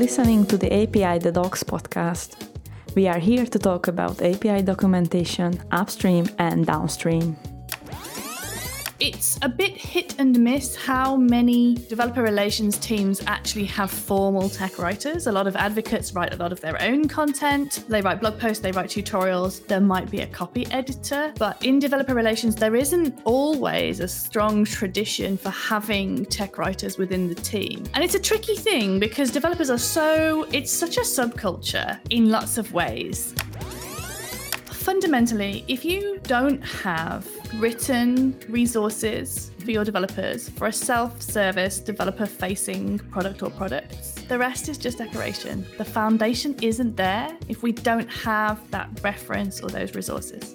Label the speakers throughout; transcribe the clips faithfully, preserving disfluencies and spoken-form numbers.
Speaker 1: listening to the A P I The Docs podcast. We are here to talk about A P I documentation upstream and downstream.
Speaker 2: It's a bit hit and miss how many developer relations teams actually have formal tech writers. A lot of advocates write a lot of their own content. They write blog posts, they write tutorials. There might be a copy editor, but in developer relations, there isn't always a strong tradition for having tech writers within the team. And it's a tricky thing because developers are so, it's such a subculture in lots of ways. Fundamentally, if you don't have written resources for your developers for a self-service, developer-facing product or products, the rest is just decoration. The foundation isn't there if we don't have that reference or those resources.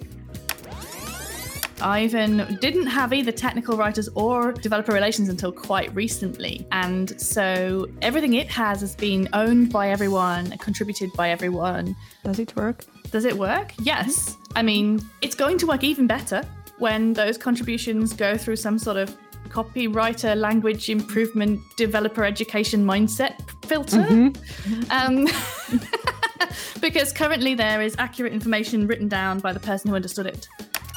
Speaker 2: Ivan didn't have either technical writers or developer relations until quite recently. And so everything it has has been owned by everyone, contributed by everyone.
Speaker 1: Does it work?
Speaker 2: Does it work? Yes. I mean, it's going to work even better when those contributions go through some sort of copywriter, language improvement, developer education mindset filter. Mm-hmm. Um, because currently there is accurate information written down by the person who understood it.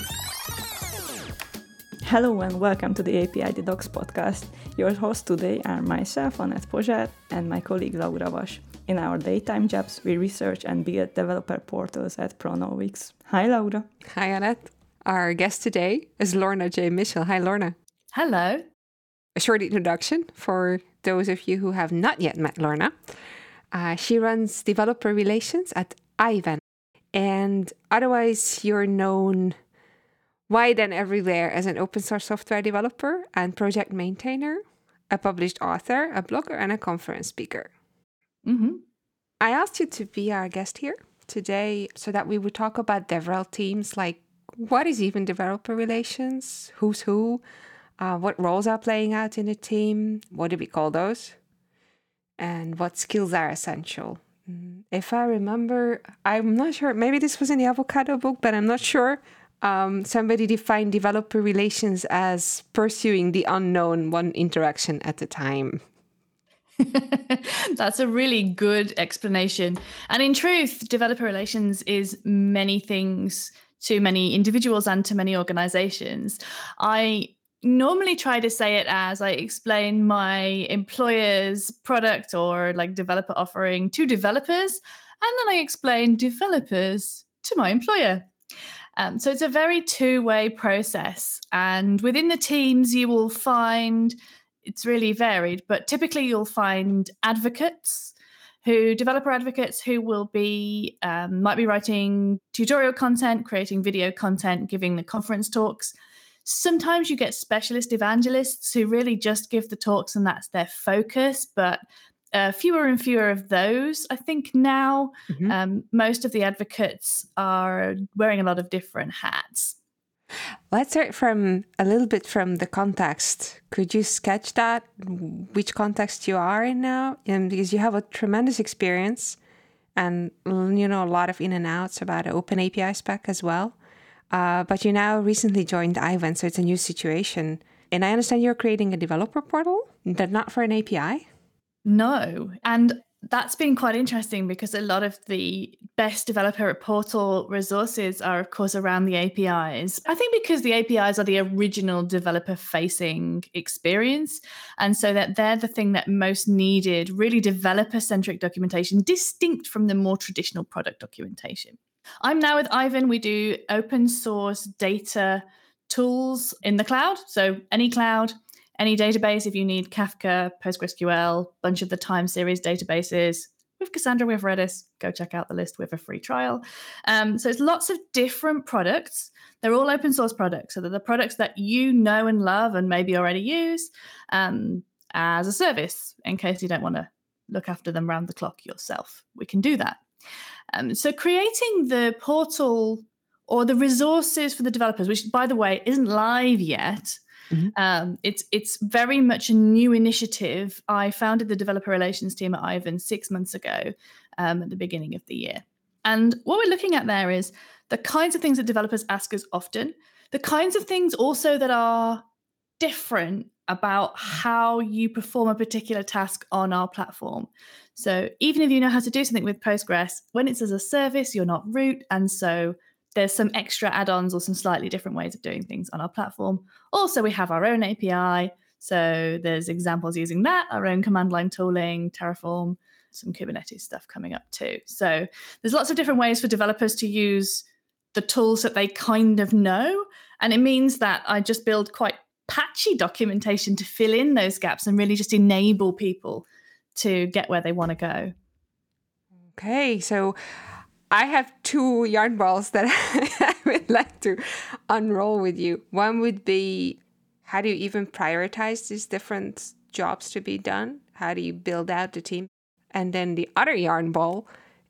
Speaker 1: Hello and welcome to the A P I The Docs podcast. Your hosts today are myself, Anett Pozsár, and my colleague Laura Vas. In our daytime jobs, we research and build developer portals at Pronowix. Hi, Laura.
Speaker 3: Hi, Anett. Our guest today is Lorna J. Mitchell. Hi, Lorna.
Speaker 2: Hello.
Speaker 3: A short introduction for those of you who have not yet met Lorna. Uh, she runs developer relations at Ivan. And otherwise, you're known wide and everywhere as an open source software developer and project maintainer, a published author, a blogger, and a conference speaker.
Speaker 2: Mm-hmm.
Speaker 3: I asked you to be our guest here today so that we would talk about DevRel teams, like what is even developer relations, who's who, uh, what roles are playing out in a team, what do we call those, and what skills are essential. If I remember, I'm not sure, maybe this was in the Avocado book, but I'm not sure. Um, somebody defined developer relations as pursuing the unknown one interaction at a time.
Speaker 2: That's a really good explanation. And in truth, developer relations is many things to many individuals and to many organizations. I normally try to say it as I explain my employer's product or like developer offering to developers, and then I explain developers to my employer. Um, so it's a very two-way process. And within the teams, you will find it's really varied, but typically you'll find advocates who, developer advocates who will be, um, might be writing tutorial content, creating video content, giving the conference talks. Sometimes you get specialist evangelists who really just give the talks and that's their focus, but Uh, fewer and fewer of those, I think now. Mm-hmm. Um, most of the advocates are wearing a lot of different hats.
Speaker 3: Let's start from a little bit from the context. Could you sketch that, which context you are in now? And because you have a tremendous experience and, you know, a lot of in and outs about Open A P I spec as well. Uh, but you now recently joined Ivan, so it's a new situation. And I understand you're creating a developer portal, but not for an A P I?
Speaker 2: No. And that's been quite interesting because a lot of the best developer portal resources are, of course, around the A P Is. I think because the A P Is are the original developer-facing experience. And so that they're the thing that most needed, really developer-centric documentation, distinct from the more traditional product documentation. I'm now with Ivan. We do open source data tools in the cloud. So any cloud, any database, if you need Kafka, PostgreSQL, bunch of the time series databases. With Cassandra, with Redis, go check out the list with a free trial. Um, so it's lots of different products. They're all open source products. So they're the products that you know and love and maybe already use um, as a service in case you don't want to look after them round the clock yourself. We can do that. Um, so creating the portal or the resources for the developers, which, by the way, isn't live yet. Mm-hmm. Um, it's it's very much a new initiative. I founded the developer relations team at Ivan six months ago um, at the beginning of the year. And what we're looking at there is the kinds of things that developers ask us often, the kinds of things also that are different about how you perform a particular task on our platform. So even if you know how to do something with Postgres, when it's as a service, you're not root. And so there's some extra add-ons or some slightly different ways of doing things on our platform. Also, we have our own A P I. So there's examples using that, our own command line tooling, Terraform, some Kubernetes stuff coming up too. So there's lots of different ways for developers to use the tools that they kind of know. And it means that I just build quite patchy documentation to fill in those gaps and really just enable people to get where they want to go.
Speaker 3: Okay, so I have two yarn balls that I would like to unroll with you. One would be, how do you even prioritize these different jobs to be done? How do you build out the team? And then the other yarn ball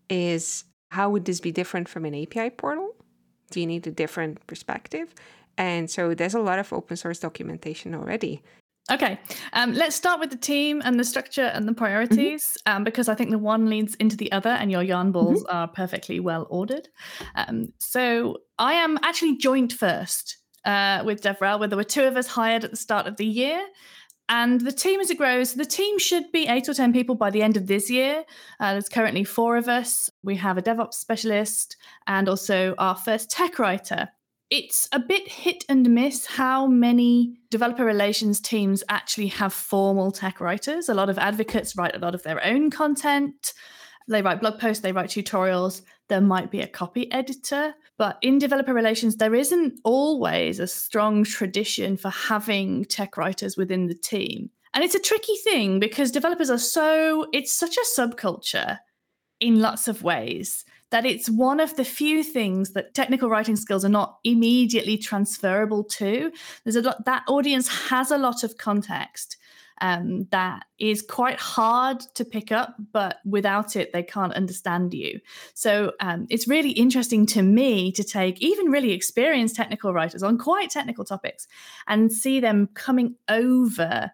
Speaker 3: is, how would this be different from an A P I portal? Do you need a different perspective? And so there's a lot of open source documentation already.
Speaker 2: Okay, um, let's start with the team and the structure and the priorities, mm-hmm. um, because I think the one leads into the other and your yarn balls mm-hmm. are perfectly well ordered. Um, so I am actually joint first uh, with DevRel, where there were two of us hired at the start of the year. And the team, as it grows, the team should be eight or ten people by the end of this year. Uh, there's currently four of us. We have a DevOps specialist and also our first tech writer. It's a bit hit and miss how many developer relations teams actually have formal tech writers. A lot of advocates write a lot of their own content. They write blog posts, they write tutorials. There might be a copy editor. But in developer relations, there isn't always a strong tradition for having tech writers within the team. And it's a tricky thing because developers are so, it's such a subculture in lots of ways that it's one of the few things that technical writing skills are not immediately transferable to. There's a lot, that audience has a lot of context um, that is quite hard to pick up, but without it, they can't understand you. So um, it's really interesting to me to take even really experienced technical writers on quite technical topics and see them coming over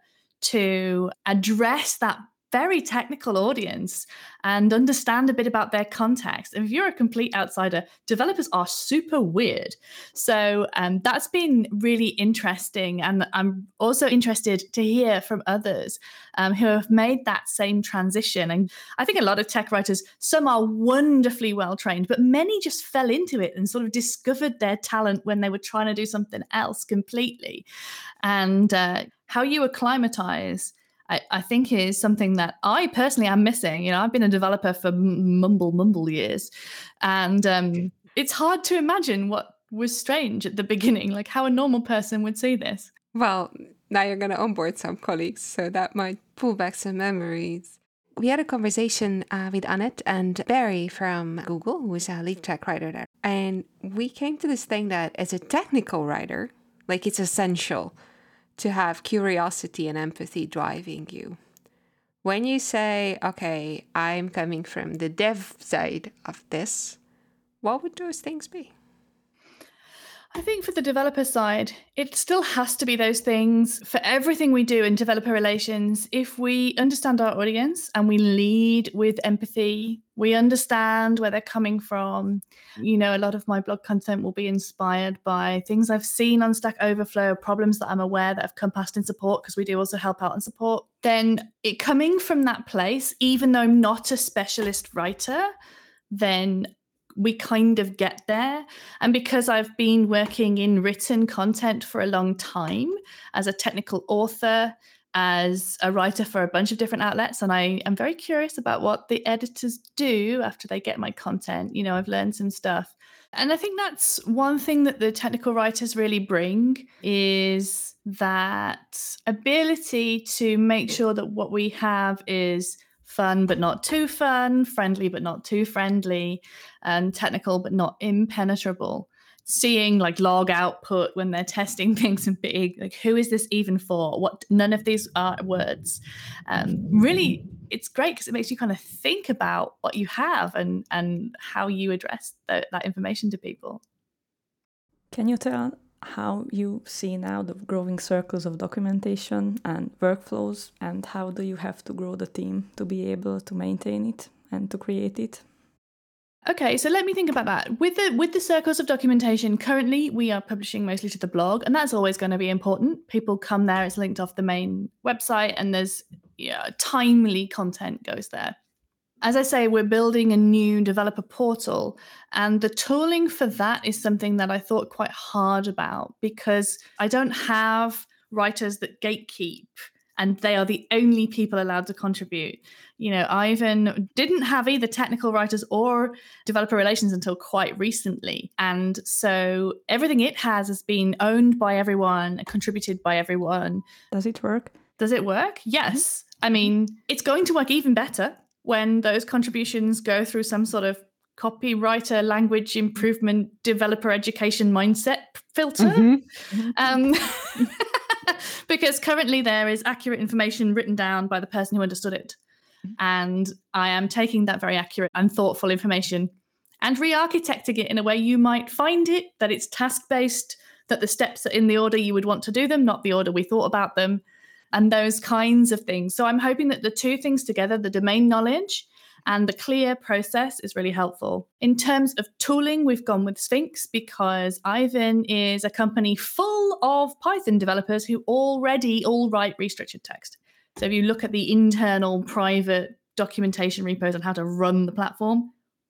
Speaker 2: to address that very technical audience and understand a bit about their context. And if you're a complete outsider, developers are super weird. So um, that's been really interesting. And I'm also interested to hear from others um, who have made that same transition. And I think a lot of tech writers, some are wonderfully well trained, but many just fell into it and sort of discovered their talent when they were trying to do something else completely. And uh, how you acclimatize I, I think is something that I personally am missing. You know, I've been a developer for mumble, mumble years. And um, it's hard to imagine what was strange at the beginning, like how a normal person would see this.
Speaker 3: Well, now you're going to onboard some colleagues, so that might pull back some memories. We had a conversation uh, with Annette and Barry from Google, who is a lead tech writer there. And we came to this thing that as a technical writer, like it's essential to have curiosity and empathy driving you. When you say, okay, I'm coming from the dev side of this, what would those things be?
Speaker 2: I think for the developer side, it still has to be those things. For everything we do in developer relations, if we understand our audience and we lead with empathy, we understand where they're coming from. You know, a lot of my blog content will be inspired by things I've seen on Stack Overflow, problems that I'm aware that have come past in support, because we do also help out in support. Then it coming from that place, even though I'm not a specialist writer, then we kind of get there. And because I've been working in written content for a long time as a technical author, as a writer for a bunch of different outlets, and I am very curious about what the editors do after they get my content. You know, I've learned some stuff. And I think that's one thing that the technical writers really bring, is that ability to make sure that what we have is fun but not too fun, friendly but not too friendly, and technical but not impenetrable. Seeing like log output when they're testing things in big, like who is this even for? What? None of these are words. Um, really, it's great because it makes you kind of think about what you have and and how you address the, that information to people.
Speaker 1: Can you tell how you see now the growing circles of documentation and workflows, and how do you have to grow the team to be able to maintain it and to create it?
Speaker 2: Okay, so let me think about that. With the with the circles of documentation, currently we are publishing mostly to the blog, and that's always going to be important. People come there, it's linked off the main website, and there's yeah, timely content goes there. As I say, we're building a new developer portal, and the tooling for that is something that I thought quite hard about, because I don't have writers that gatekeep and they are the only people allowed to contribute. You know, Ivan didn't have either technical writers or developer relations until quite recently. And so everything it has has been owned by everyone, contributed by everyone.
Speaker 1: Does it work?
Speaker 2: Does it work? Yes. Mm-hmm. I mean, it's going to work even better when those contributions go through some sort of copywriter, language improvement, developer education mindset filter. Mm-hmm. Um, because currently there is accurate information written down by the person who understood it. And I am taking that very accurate and thoughtful information and re-architecting it in a way you might find it, that it's task-based, that the steps are in the order you would want to do them, not the order we thought about them, and those kinds of things. So I'm hoping that the two things together, the domain knowledge and the clear process, is really helpful. In terms of tooling, we've gone with Sphinx because Ivan is a company full of Python developers who already all write restructured text. So if you look at the internal private documentation repos on how to run the platform,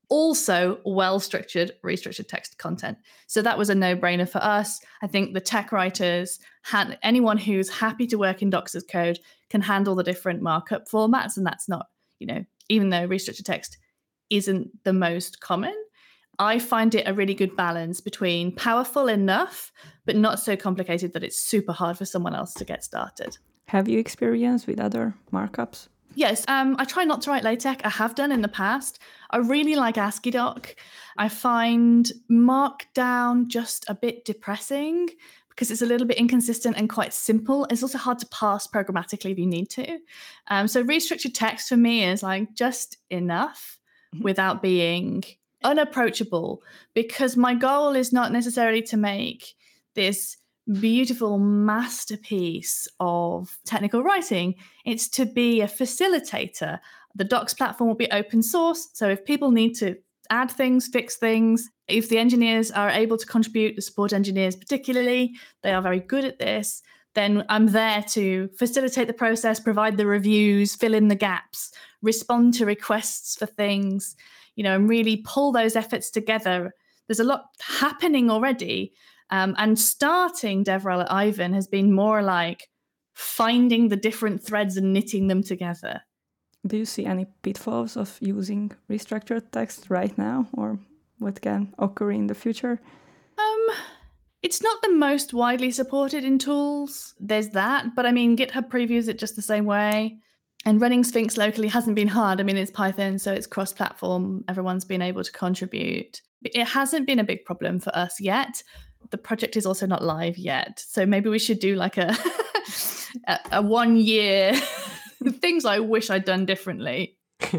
Speaker 2: also well-structured, restructured text content. So that was a no-brainer for us. I think the tech writers, anyone who's happy to work in Docs as code can handle the different markup formats. And that's not, you know, even though restructured text isn't the most common, I find it a really good balance between powerful enough, but not so complicated that it's super hard for someone else to get started.
Speaker 1: Have you experienced with other markups?
Speaker 2: Yes, um, I try not to write LaTeX. I have done in the past. I really like AsciiDoc. I find Markdown just a bit depressing because it's a little bit inconsistent and quite simple. It's also hard to parse programmatically if you need to. Um, so restructured text for me is like just enough mm-hmm. without being unapproachable, because my goal is not necessarily to make this beautiful masterpiece of technical writing. It's to be a facilitator. The Docs platform will be open source. So if people need to add things, fix things, if the engineers are able to contribute, the support engineers particularly, they are very good at this, then I'm there to facilitate the process, provide the reviews, fill in the gaps, respond to requests for things, you know, and really pull those efforts together. There's a lot happening already. Um, and starting DevRel at Ivan has been more like finding the different threads and knitting them together.
Speaker 1: Do you see any pitfalls of using restructured text right now, or what can occur in the future?
Speaker 2: Um, it's not the most widely supported in tools. There's that, but I mean, GitHub previews it just the same way. And running Sphinx locally hasn't been hard. I mean, it's Python, so it's cross-platform. Everyone's been able to contribute. It hasn't been a big problem for us yet. The project is also not live yet. So maybe we should do like a, a, a one year things I wish I'd done differently.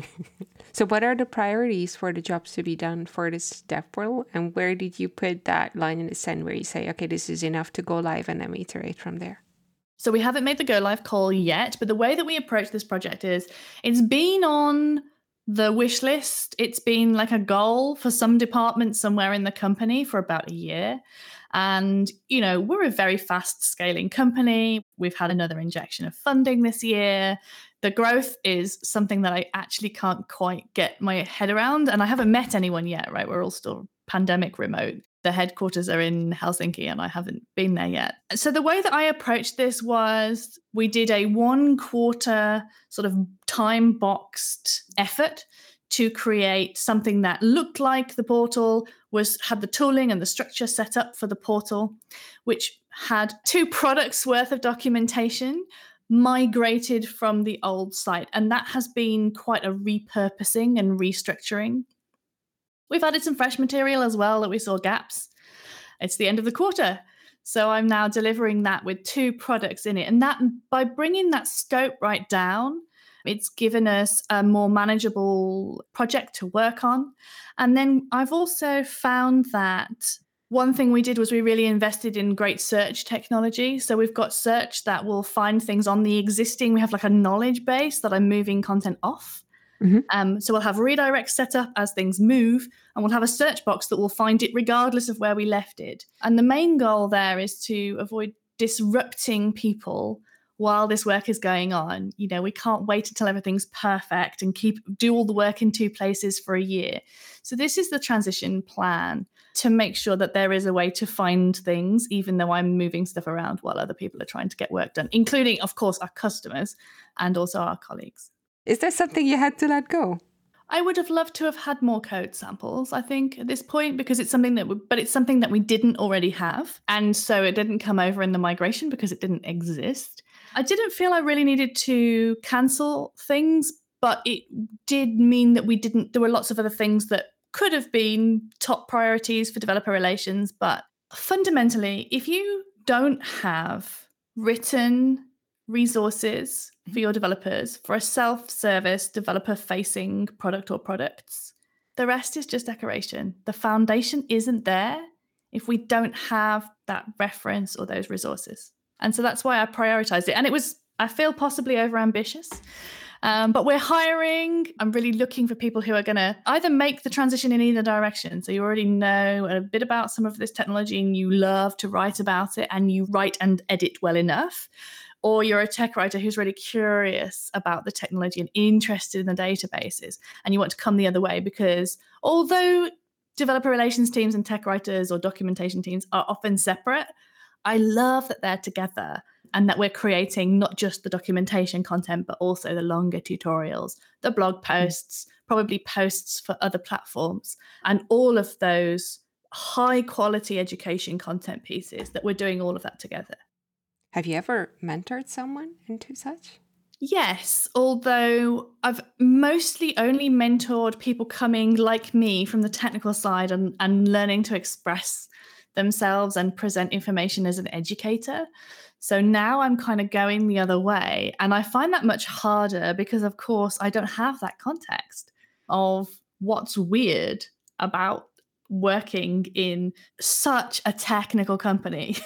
Speaker 3: So what are the priorities for the jobs to be done for this DevRel? And where did you put that line in the sand where you say, okay, this is enough to go live and then we iterate from there?
Speaker 2: So we haven't made the go live call yet, but the way that we approach this project is it's been on the wish list. It's been like a goal for some department somewhere in the company for about a year. And, you know, we're a very fast scaling company. We've had another injection of funding this year. The growth is something that I actually can't quite get my head around. And I haven't met anyone yet, right? We're all still pandemic remote. The headquarters are in Helsinki and I haven't been there yet. So the way that I approached this was we did a one quarter sort of time boxed effort to create something that looked like the portal, was had the tooling and the structure set up for the portal, which had two products worth of documentation migrated from the old site. And that has been quite a repurposing and restructuring. We've added some fresh material as well that we saw gaps. It's the end of the quarter. So I'm now delivering that with two products in it. And that by bringing that scope right down, it's given us a more manageable project to work on. And then I've also found that one thing we did was we really invested in great search technology. So we've got search that will find things on the existing. We have like a knowledge base that I'm moving content off.
Speaker 3: Mm-hmm.
Speaker 2: Um, so we'll have redirects set up as things move, and we'll have a search box that will find it regardless of where we left it. And the main goal there is to avoid disrupting people while this work is going on. You know, we can't wait until everything's perfect and keep do all the work in two places for a year. So this is the transition plan to make sure that there is a way to find things, even though I'm moving stuff around while other people are trying to get work done, including, of course, our customers and also our colleagues.
Speaker 3: Is there something you had to let go?
Speaker 2: I would have loved to have had more code samples, I think, at this point, because it's something that, we, but it's something that we didn't already have. And so it didn't come over in the migration because it didn't exist. I didn't feel I really needed to cancel things, but it did mean that we didn't, there were lots of other things that could have been top priorities for developer relations. But fundamentally, if you don't have written resources for your developers for a self-service developer-facing product or products, the rest is just decoration. The foundation isn't there if we don't have that reference or those resources. And so that's why I prioritized it. And it was, I feel, possibly over-ambitious. Um, but we're hiring. I'm really looking for people who are going to either make the transition in either direction. So you already know a bit about some of this technology and you love to write about it and you write and edit well enough. Or you're a tech writer who's really curious about the technology and interested in the databases, and you want to come the other way, because although developer relations teams and tech writers or documentation teams are often separate, I love that they're together and that we're creating not just the documentation content, but also the longer tutorials, the blog posts, probably posts for other platforms, and all of those high quality education content pieces, that we're doing all of that together.
Speaker 3: Have you ever mentored someone into such?
Speaker 2: Yes, although I've mostly only mentored people coming like me from the technical side and, and learning to express themselves and present information as an educator. So now I'm kind of going the other way. And I find that much harder because, of course, I don't have that context of what's weird about working in such a technical company.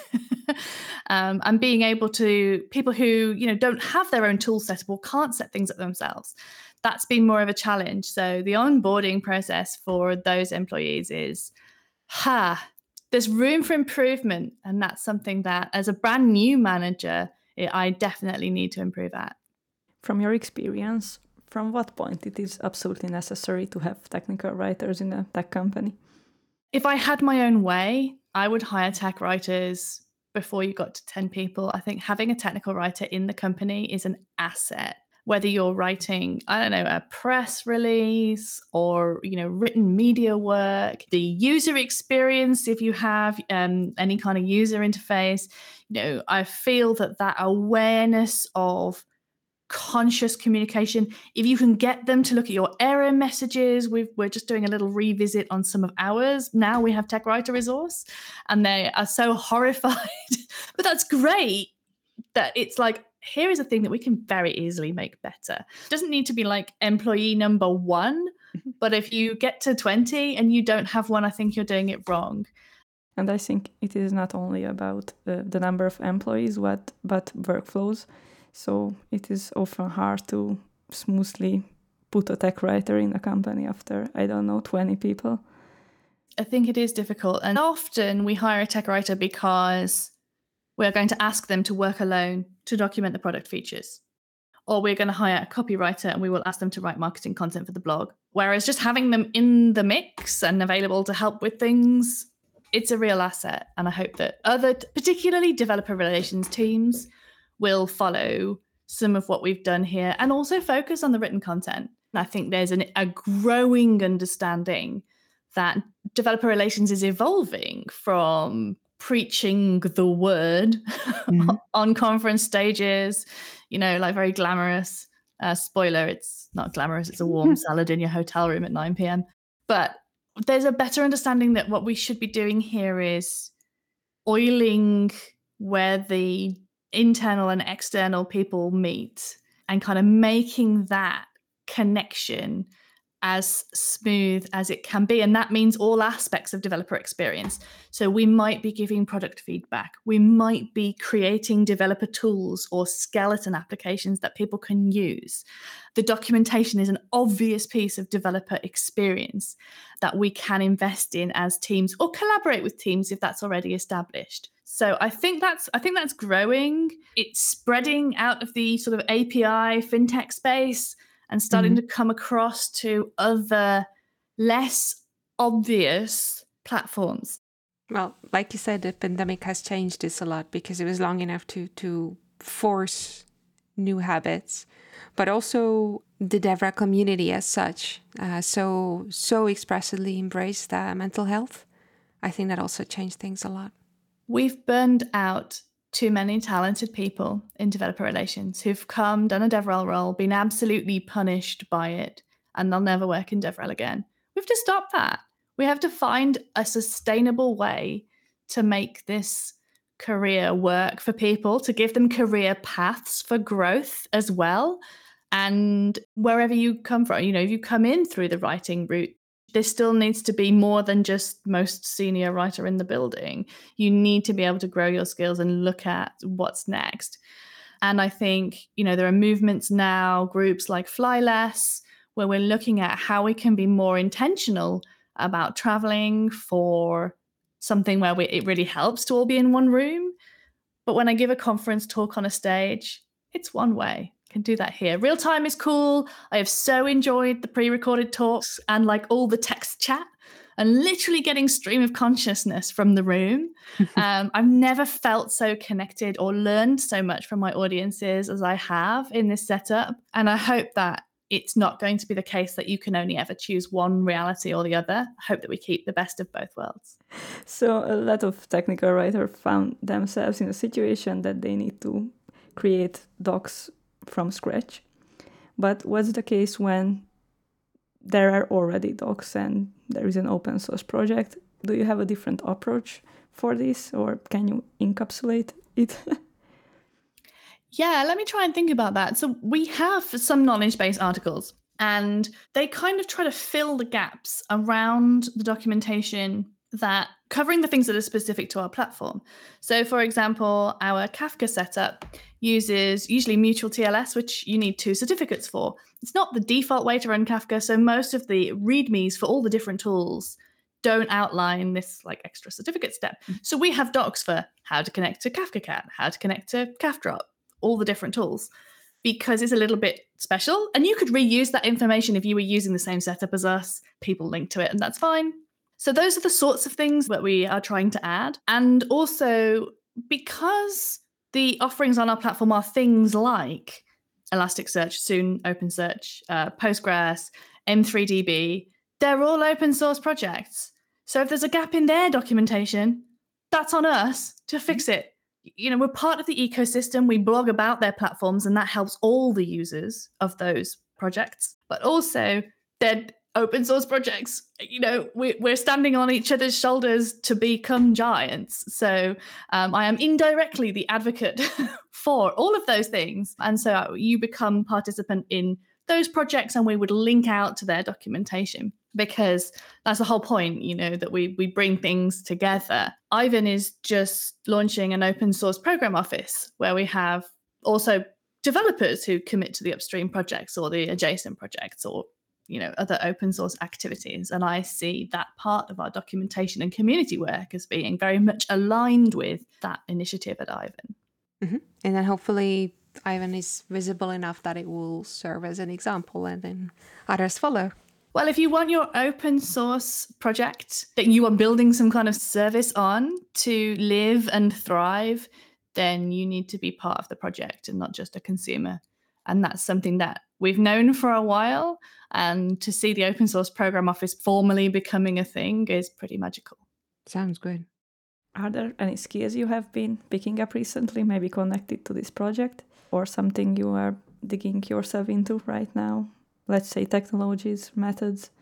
Speaker 2: um, and being able to, people who, you know, don't have their own tool set or can't set things up themselves, that's been more of a challenge. So the onboarding process for those employees is, ha, there's room for improvement. And that's something that as a brand new manager, it, I definitely need to improve at.
Speaker 1: From your experience, from what point it is absolutely necessary to have technical writers in a tech company?
Speaker 2: If I had my own way, I would hire tech writers before you got to ten people. I think having a technical writer in the company is an asset. Whether you're writing, I don't know, a press release or, you know, written media work, the user experience, if you have um, any kind of user interface, you know, I feel that that awareness of conscious communication, if you can get them to look at your error messages, we've, we're just doing a little revisit on some of ours. Now we have Tech Writer Resource and they are so horrified, but that's great that it's like, here is a thing that we can very easily make better. It doesn't need to be like employee number one, but if you get to twenty and you don't have one, I think you're doing it wrong.
Speaker 1: And I think it is not only about uh, the number of employees, but, but workflows. So it is often hard to smoothly put a tech writer in a company after, I don't know, twenty people.
Speaker 2: I think it is difficult. And often we hire a tech writer because we're going to ask them to work alone to document the product features. Or we're going to hire a copywriter and we will ask them to write marketing content for the blog. Whereas just having them in the mix and available to help with things, it's a real asset. And I hope that other, particularly developer relations teams, will follow some of what we've done here and also focus on the written content. And I think there's an, a growing understanding that developer relations is evolving from preaching the word mm-hmm. on conference stages, you know, like very glamorous. Uh, spoiler, it's not glamorous, it's a warm salad in your hotel room at nine p.m. But there's a better understanding that what we should be doing here is oiling where the internal and external people meet and kind of making that connection as smooth as it can be. And that means all aspects of developer experience. So we might be giving product feedback. We might be creating developer tools or skeleton applications that people can use. The documentation is an obvious piece of developer experience that we can invest in as teams or collaborate with teams if that's already established. So I think that's I think that's growing. It's spreading out of the sort of A P I fintech space and starting mm-hmm. to come across to other less obvious platforms.
Speaker 3: Well, like you said, the pandemic has changed this a lot because it was long enough to to force new habits, but also the DevRel community as such, uh, so so expressively embraced uh, mental health. I think that also changed things a lot.
Speaker 2: We've burned out too many talented people in developer relations who've come, done a DevRel role, been absolutely punished by it, and they'll never work in DevRel again. We have to stop that. We have to find a sustainable way to make this career work for people, to give them career paths for growth as well. And wherever you come from, you know, if you come in through the writing route, there still needs to be more than just most senior writer in the building. You need to be able to grow your skills and look at what's next. And I think, you know, there are movements now, groups like Fly Less, where we're looking at how we can be more intentional about traveling for something where we, it really helps to all be in one room. But when I give a conference talk on a stage, it's one way. Can do that here. Real time is cool. I have so enjoyed the pre-recorded talks and like all the text chat and literally getting stream of consciousness from the room. um, I've never felt so connected or learned so much from my audiences as I have in this setup. And I hope that it's not going to be the case that you can only ever choose one reality or the other. I hope that we keep the best of both worlds.
Speaker 1: So a lot of technical writers found themselves in a situation that they need to create docs from scratch. But what's the case when there are already docs and there is an open source project? Do you have a different approach for this, or can you encapsulate it?
Speaker 2: Yeah, let me try and think about that. So we have some knowledge-based articles, and they kind of try to fill the gaps around the documentation that covering the things that are specific to our platform. So for example, our Kafka setup uses usually mutual T L S, which you need two certificates for. It's not the default way to run Kafka, so most of the readmes for all the different tools don't outline this like extra certificate step. So we have docs for how to connect to KafkaCat, how to connect to KafDrop, all the different tools, because it's a little bit special. And you could reuse that information if you were using the same setup as us. People link to it, and that's fine. So those are the sorts of things that we are trying to add. And also, because the offerings on our platform are things like Elasticsearch, soon OpenSearch, uh, Postgres, M three D B, they're all open source projects. So if there's a gap in their documentation, that's on us to fix it. You know, we're part of the ecosystem. We blog about their platforms, and that helps all the users of those projects. But also, they're open source projects. You know, we, we're standing on each other's shoulders to become giants. So um, I am indirectly the advocate for all of those things. And so you become participant in those projects, and we would link out to their documentation, because that's the whole point, you know, that we we bring things together. Ivan is just launching an open source program office where we have also developers who commit to the upstream projects or the adjacent projects, or you know, other open source activities. And I see that part of our documentation and community work as being very much aligned with that initiative at Ivan.
Speaker 3: Mm-hmm. And then hopefully Ivan is visible enough that it will serve as an example, and then others follow.
Speaker 2: Well, if you want your open source project that you are building some kind of service on to live and thrive, then you need to be part of the project and not just a consumer. And that's something that we've known for a while. And to see the open source program office formally becoming a thing is pretty magical.
Speaker 3: Sounds good.
Speaker 1: Are there any skills you have been picking up recently, maybe connected to this project, or something you are digging yourself into right now? Let's say technologies, methods.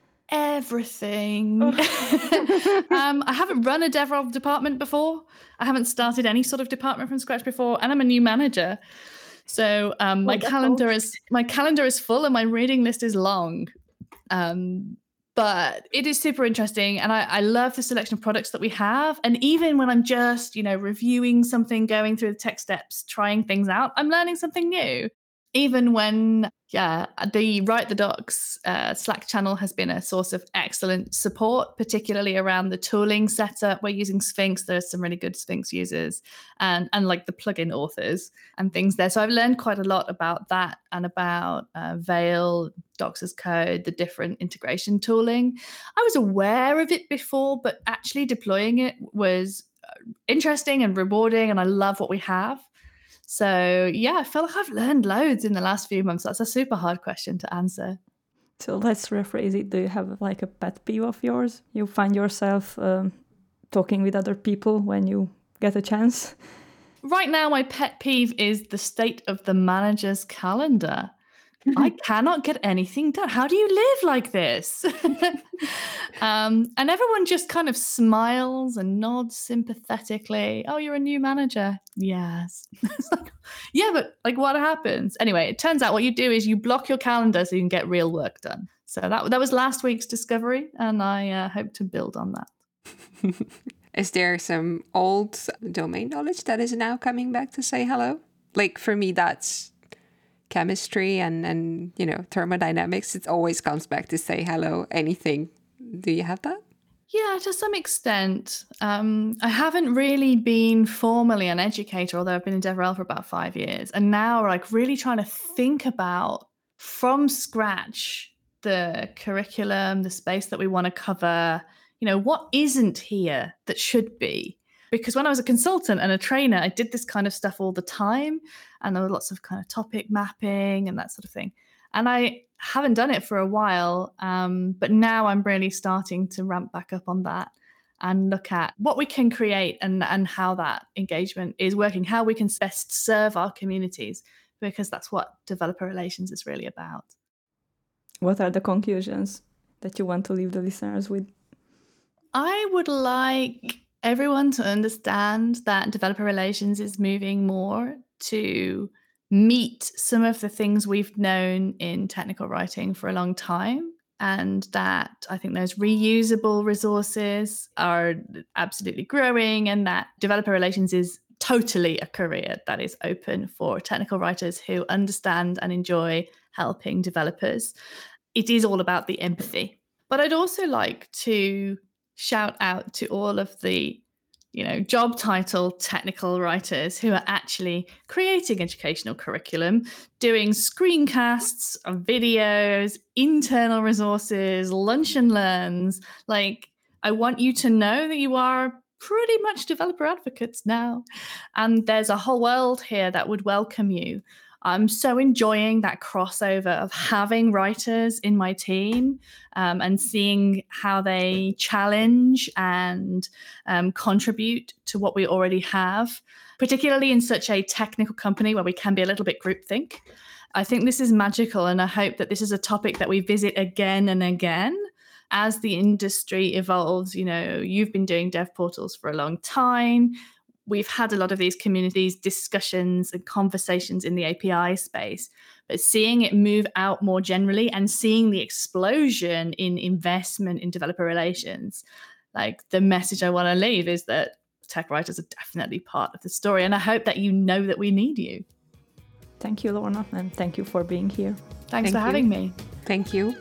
Speaker 2: Everything. um, I haven't run a DevRel department before. I haven't started any sort of department from scratch before, and I'm a new manager. So um, my calendar is my calendar is full and my reading list is long. Um, but it is super interesting. And I, I love the selection of products that we have. And even when I'm just, you know, reviewing something, going through the tech steps, trying things out, I'm learning something new. Even when, yeah, the Write the Docs uh, Slack channel has been a source of excellent support, particularly around the tooling setup. We're using Sphinx. There's some really good Sphinx users and, and like the plugin authors and things there. So I've learned quite a lot about that and about uh, Veil, Docs as Code, the different integration tooling. I was aware of it before, but actually deploying it was interesting and rewarding, and I love what we have. So yeah, I feel like I've learned loads in the last few months. That's a super hard question to answer.
Speaker 1: So let's rephrase it. Do you have like a pet peeve of yours? You find yourself um, talking with other people when you get a chance?
Speaker 2: Right now, my pet peeve is the state of the manager's calendar. I cannot get anything done. How do you live like this? um, and everyone just kind of smiles and nods sympathetically. Oh, you're a new manager. Yes. It's like, yeah, but like what happens? Anyway, it turns out what you do is you block your calendar so you can get real work done. So that, that was last week's discovery, and I uh, hope to build on that.
Speaker 3: Is there some old domain knowledge that is now coming back to say hello? Like for me, that's chemistry and, and, you know, thermodynamics. It always comes back to say hello, anything. Do you have that?
Speaker 2: Yeah, to some extent. Um, I haven't really been formally an educator, although I've been in DevRel for about five years. And now like really trying to think about from scratch the curriculum, the space that we want to cover, you know, what isn't here that should be. Because when I was a consultant and a trainer, I did this kind of stuff all the time. And there were lots of kind of topic mapping and that sort of thing. And I haven't done it for a while. Um, but now I'm really starting to ramp back up on that and look at what we can create and, and how that engagement is working, how we can best serve our communities, because that's what developer relations is really about.
Speaker 1: What are the conclusions that you want to leave the listeners with?
Speaker 2: I would like everyone to understand that developer relations is moving more to meet some of the things we've known in technical writing for a long time, and that I think those reusable resources are absolutely growing, and that developer relations is totally a career that is open for technical writers who understand and enjoy helping developers. It is all about the empathy. But I'd also like to shout out to all of the, you know, job title technical writers who are actually creating educational curriculum, doing screencasts of videos, internal resources, lunch and learns. Like, I want you to know that you are pretty much developer advocates now. And there's a whole world here that would welcome you. I'm so enjoying that crossover of having writers in my team um, and seeing how they challenge and um, contribute to what we already have, particularly in such a technical company where we can be a little bit groupthink. I think this is magical, and I hope that this is a topic that we visit again and again as the industry evolves. You know, you've been doing dev portals for a long time. We've had a lot of these communities, discussions and conversations in the A P I space, but seeing it move out more generally and seeing the explosion in investment in developer relations, like the message I want to leave is that tech writers are definitely part of the story. And I hope that you know that we need you.
Speaker 1: Thank you, Lorna, and thank you for being here.
Speaker 2: Thanks
Speaker 3: Thank
Speaker 2: for
Speaker 3: you.
Speaker 2: having me.
Speaker 3: Thank you.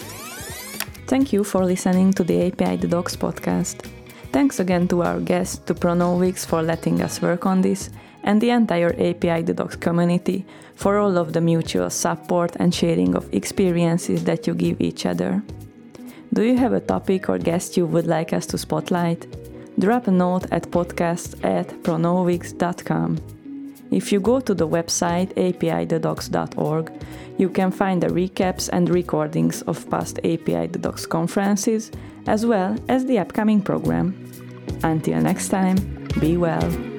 Speaker 1: Thank you for listening to the A P I the Docs podcast. Thanks again to our guest, to Pronovix, for letting us work on this, and the entire A P I the Docs community for all of the mutual support and sharing of experiences that you give each other. Do you have a topic or guest you would like us to spotlight? Drop a note at podcast at pronovix dot com. If you go to the website a p i the docs dot org, you can find the recaps and recordings of past A P I the Docs conferences, as well as the upcoming program. Until next time, be well.